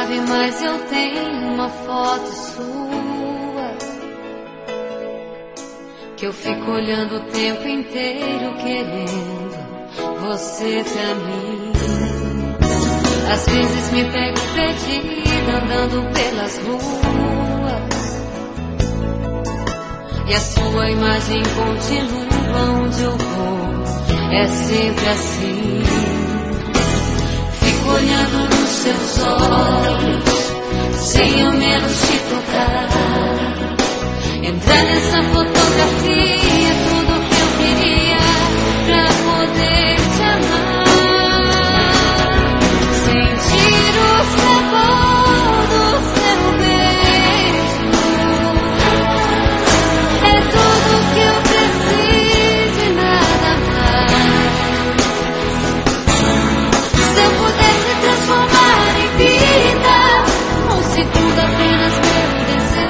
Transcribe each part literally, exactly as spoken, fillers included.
sabe, mas eu tenho uma foto sua que eu fico olhando o tempo inteiro querendo você pra mim. Às vezes me pego perdida andando pelas ruas e a sua imagem continua onde eu vou, é sempre assim. Fico olhando nos seus olhos, sem ao menos te tocar. Entrar nessa fotografia, tudo que eu queria pra poder te amar. Sentir o sabor do seu beijo é tudo que eu preciso e nada mais. Se eu pudesse transformar em vida um segundo apenas meu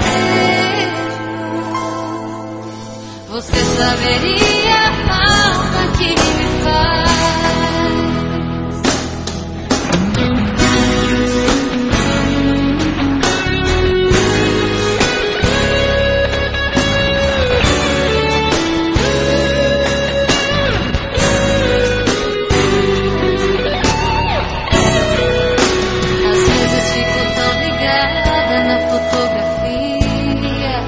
desejo, você saberia a falta que me faz. Às vezes fico tão ligada na fotografia,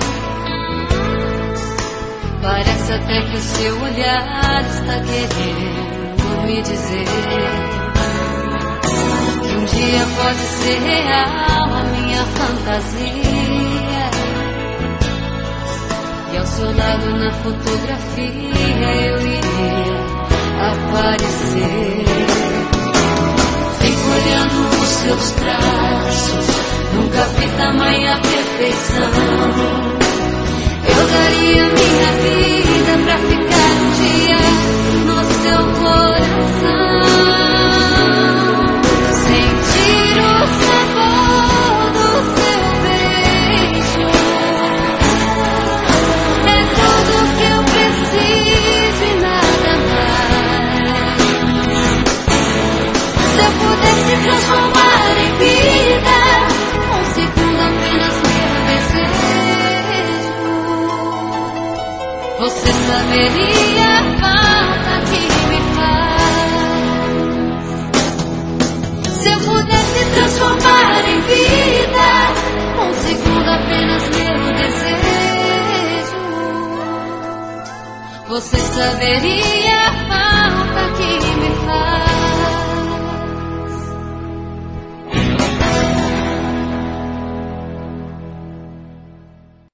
parece até que o seu olhar está querendo me dizer que um dia pode ser real a minha fantasia. E ao seu lado na fotografia eu iria aparecer. Fico olhando os seus traços, nunca vi tamanha perfeição. Eu daria minha vida pra ficar um dia no seu coração. Sentir o sabor do seu beijo é tudo que eu preciso e nada mais. Se eu pudesse transformar em vida um segundo apenas meu desejo, você saberia a falta que me faz. Se eu pudesse transformar em vida um segundo apenas meu desejo, você saberia a falta que me faz.